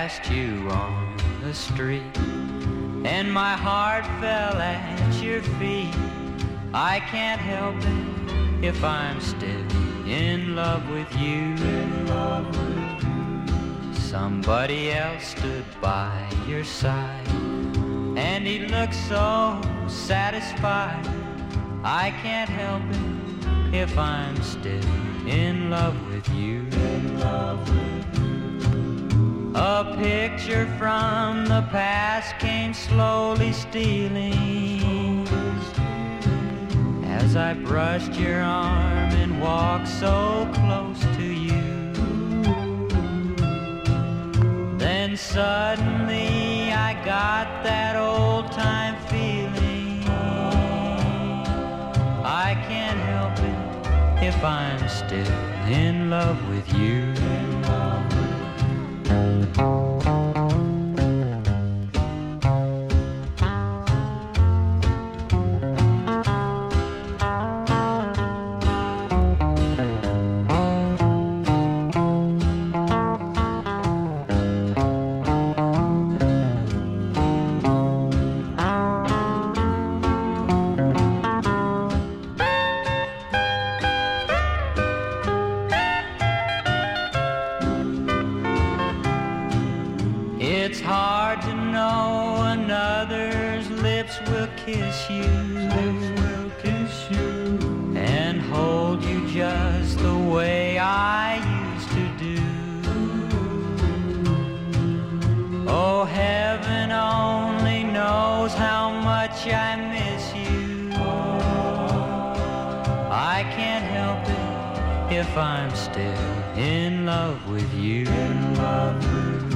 passed you on the street, and my heart fell at your feet. I can't help it if I'm still in love with you. Somebody else stood by your side, and he looked so satisfied. I can't help it if I'm still in love with you. A picture from the past came slowly stealing as I brushed your arm and walked so close to you. Then suddenly I got that old-time feeling. I can't help it if I'm still in love with you. It's hard to know another's lips will kiss you, and hold you just the way I used to do. Oh, heaven only knows how much I miss you. I can't help it if I'm still in love with you.